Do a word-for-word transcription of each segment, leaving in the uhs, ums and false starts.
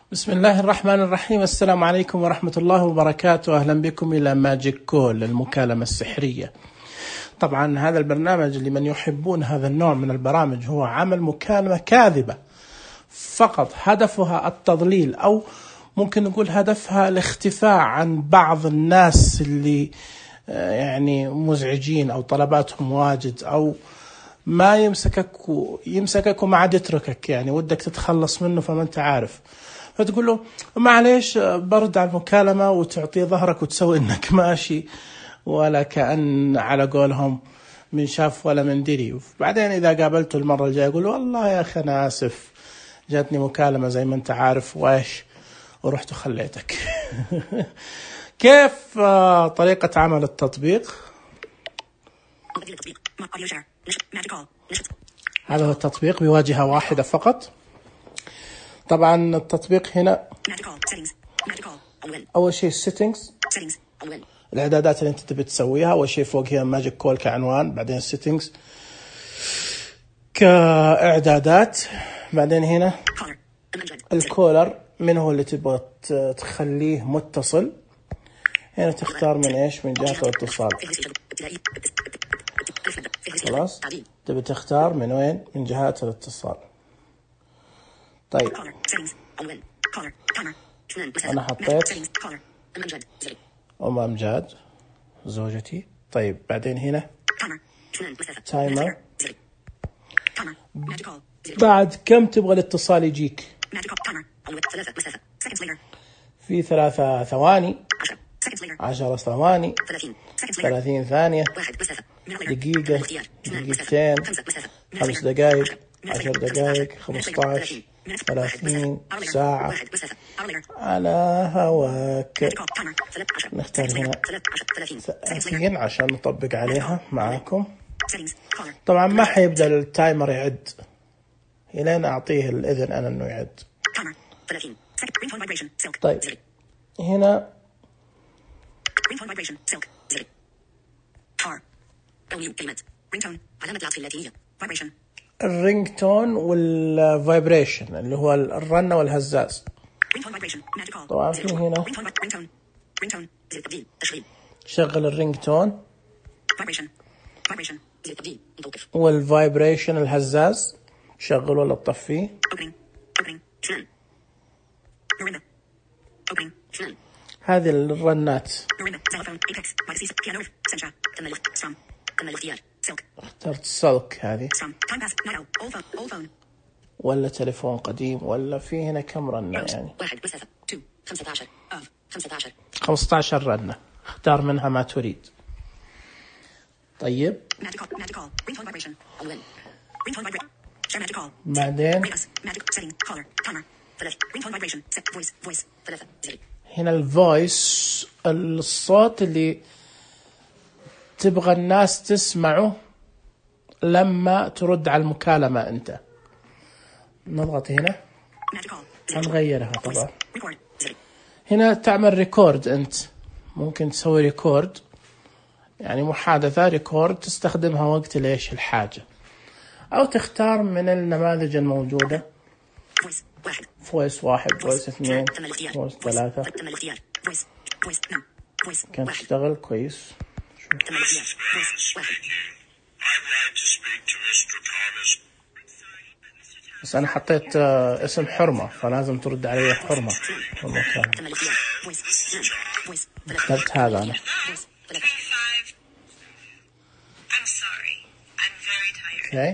بسم الله الرحمن الرحيم. السلام عليكم ورحمة الله وبركاته. أهلا بكم إلى ماجيك كول، المكالمة السحرية. طبعا هذا البرنامج لمن يحبون هذا النوع من البرامج هو عمل مكالمة كاذبة فقط، هدفها التضليل، أو ممكن نقول هدفها الاختفاء عن بعض الناس اللي يعني مزعجين أو طلباتهم واجد، أو ما يمسكك يمسكك وما عاد يتركك، يعني ودك تتخلص منه فما أنت عارف، فتقول له معليش برد على المكالمة وتعطيه ظهرك وتسوي إنك ماشي، ولا كأن على قولهم من شاف ولا من دري. بعدين إذا قابلته المرة الجاية يقول والله يا أخي أنا آسف، جاتني مكالمة زي ما أنت عارف وإيش ورحت وخليتك. كيف طريقة عمل التطبيق؟ هذا هو التطبيق بواجهة واحدة فقط. طبعا التطبيق هنا أول شيء settings، الإعدادات اللي أنت تبي تسويها. أول شيء فوق هي ماجيك كول كعنوان، بعدين settings كإعدادات، بعدين هنا الكولر من هو اللي تبغى تخليه متصل. هنا تختار من إيش، من جهة الاتصال. خلاص تبي تختار من وين، من جهات الاتصال. طيب أنا حطيت أم أمجاد زوجتي. طيب بعدين هنا تايمر، بعد كم تبغى الاتصال يجيك؟ في ثلاثة ثواني، عشرة ثواني، ثلاثين ثانية، دقيقة، دقيقتين، خمس دقائق، عشر دقائق، خمسة عشر، ثلاثين، ساعة، على هواك. نختار هنا ثلاثين عشان نطبق عليها معاكم. طبعا ما حيبدأ التايمر يعد إلين أعطيه الإذن أنا أنه يعد. طيب هنا الرينج تون والفايبريشن اللي هو الرنة والهزاز. طبعا في هنا شغل الرينج تون والفايبريشن الهزاز، شغل ولا تطفيه. هذه الرنات. اخترت سلك هذه ولا تليفون قديم، ولا في هنا كم رنة، يعني خمسة عشر رنة، اختار منها ما تريد. طيب بعدين هنا الفويس، الصوت اللي تبغى الناس تسمعه لما ترد على المكالمة أنت. نضغط هنا هنغيرها. طبعا هنا تعمل ريكورد، أنت ممكن تسوي ريكورد، يعني محادثة ريكورد تستخدمها وقت ليش الحاجة، أو تختار من النماذج الموجودة فويس واحد، فويس اثنين، فويس ثلاثة. كان تشتغل كويس. بس أنا حطيت اسم حرمة فلازم ترد علي حرمة. اخترت هذا أنا. okay.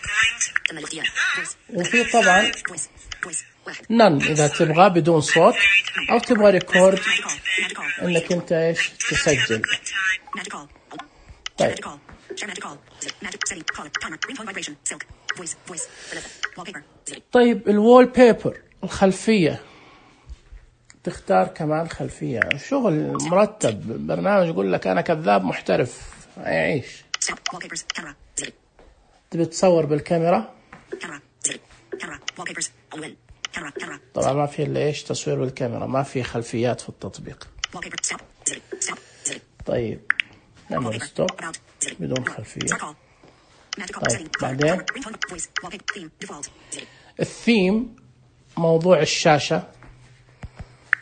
وفي طبعا نن إذا تبغى بدون صوت، أو تبغى ريكورد إنك أنت إيش تسجل. طيب طيب الوول بيبر، الخلفية، تختار كمان خلفية. شغل مرتب، برنامج يقول لك أنا كذاب محترف يعيش. تبي تصور بالكاميرا، طبعا ما في إلا إيش تصوير بالكاميرا، ما في خلفيات في التطبيق. طيب نعمل ستوب بدون خلفية. طيب بعدين الثيم، موضوع الشاشة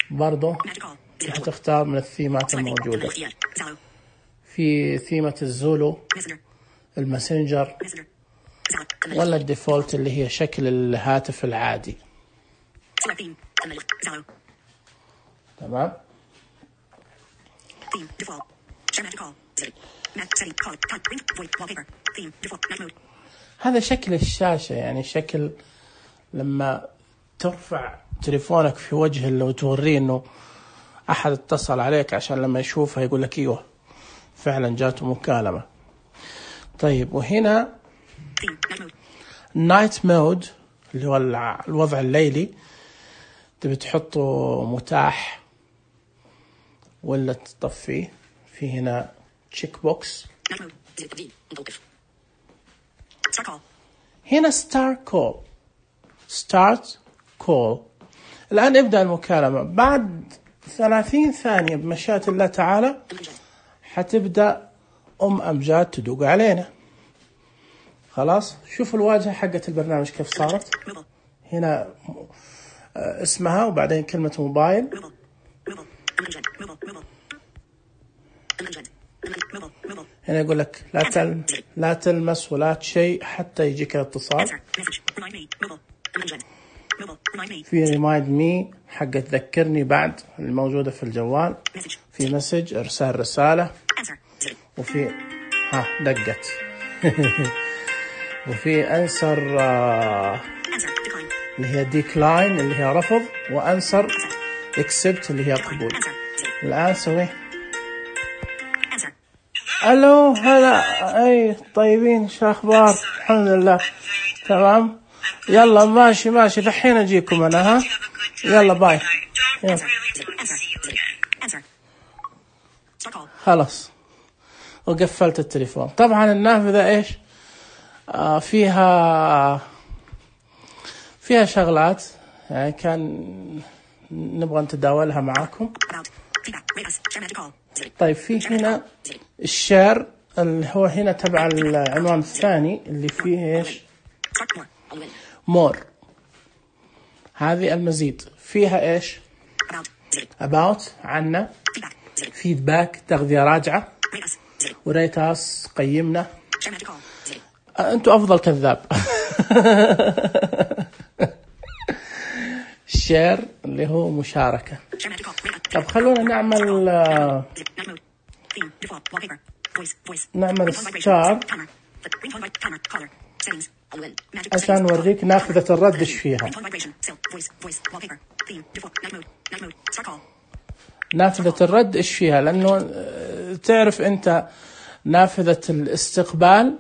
برضو هتختار من الثيمات الموجودة. في ثيمة الزولو، الماسنجر، ولا الديفولت اللي هي شكل الهاتف العادي. تمام. هذا شكل الشاشة، يعني شكل لما ترفع تليفونك في وجه اللي وتوريه انه احد اتصل عليك، عشان لما يشوفها يقول لك ايوه فعلا جاته مكالمة. طيب وهنا نايت مود اللي هو الوضع الليلي، تبي تحطه متاح ولا تطفيه. في هنا تشيك بوكس. هنا ستار كول، ستارت كول. الآن ابدأ المكالمة. بعد ثلاثين ثانية بمشيئة الله تعالى حتبدأ أم أمجاد تدوق علينا. خلاص، شوفوا الواجهة حقة البرنامج كيف صارت. هنا اسمها وبعدين كلمة موبايل. هنا يقول لك لا تل... لا تلمس ولا شيء حتى يجيك الاتصال. في ريمايند مي حق تذكرني بعد الموجودة في الجوال. في مسج إرسال رسالة. وفي ها دقت وفي أنسر آه... اللي هي ديكلاين اللي هي رفض، وأنسر اكسبت اللي هي قبول. الآن سوي ألو هلا. أي طيبين، شو أخبار؟ الحمد لله تمام. يلا ماشي ماشي، دحين أجيكم أنا. ها يلا باي. يلا. خلاص وقفلت التليفون. طبعا النافذة إيش آه فيها فيها شغلات يعني كان نبغى نتداولها معاكم. طيب في هنا الشير اللي هو هنا تبع العنوان الثاني اللي فيه إيش مور. هذه المزيد فيها إيش about عنا، فيدباك تغذية راجعة، وريتاس قيمنا. أنتوا أفضل كذاب. شير اللي هو مشاركة. طب خلونا نعمل نعمل ستار عشان نوريك نافذة الرد إيش فيها. نافذة الرد إيش فيها، لأنه تعرف أنت نافذة الاستقبال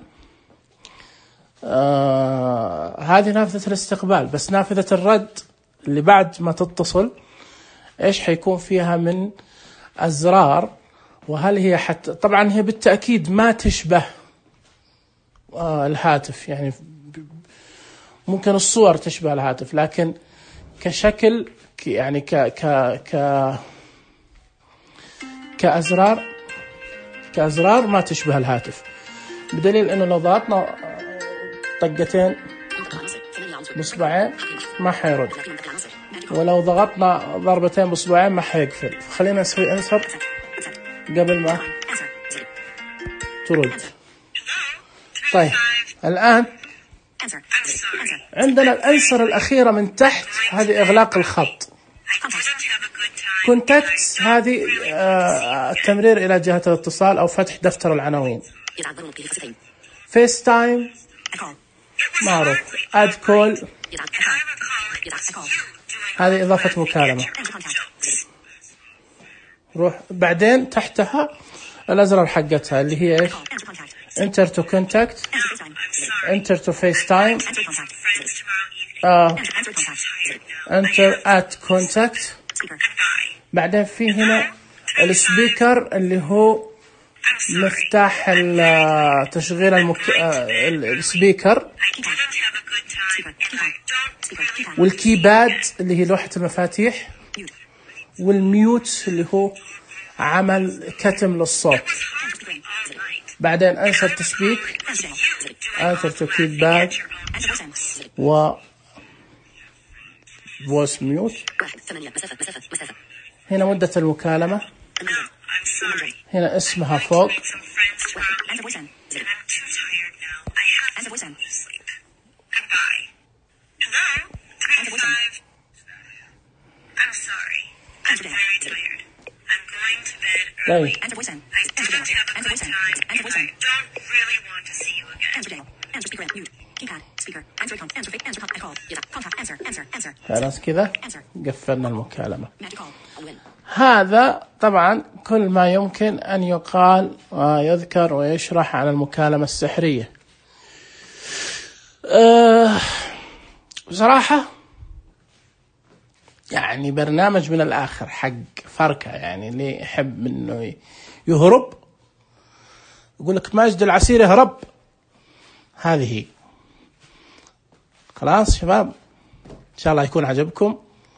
آه هذه نافذة الاستقبال، بس نافذة الرد اللي بعد ما تتصل إيش حيكون فيها من أزرار. وهل هي حتى طبعا هي بالتأكيد ما تشبه آه الهاتف، يعني ممكن الصور تشبه الهاتف، لكن كشكل يعني ك ك ك كأزرار كأزرار ما تشبه الهاتف، بدليل إنه لو ضغطنا طقتين بصبعين ما حيرد، ولو ضغطنا ضربتين بصبعين ما حيقفل. خلينا نسوي انسر قبل ما ترد. طيب الآن عندنا الأنسر الأخيرة من تحت، هذه إغلاق الخط. كونتاكت هذه آه التمرير إلى جهة الاتصال أو فتح دفتر العناوين. فيس تايم معروف. اد كول هذه إضافة مكالمة. روح بعدين تحتها الأزرار حقتها اللي هي إيش enter to contact، enter to FaceTime، آه enter at contact. بعدين في هنا السبيكر اللي هو مفتاح تشغيل المك... السبيكر، والكيباد اللي هي لوحة المفاتيح، والميوت اللي هو عمل كتم للصوت. بعدين answer to speak، answer to feedback، و voice mute. هنا مدة المكالمة، هنا اسمها فوق. طيب خلاص كذا قفلنا المكالمة. هذا طبعا كل ما يمكن أن يقال ويذكر ويشرح عن المكالمة السحرية. أه بصراحة يعني برنامج من الآخر حق فركة، يعني اللي يحب منه يهرب يقول لك ماجد العسيري هرب. هذه خلاص شباب، إن شاء الله يكون عجبكم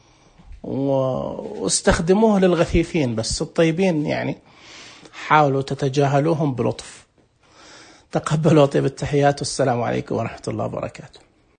واستخدموه للغثيثين، بس الطيبين يعني حاولوا تتجاهلوهم بلطف. تقبلوا طيب التحيات، والسلام عليكم ورحمة الله وبركاته.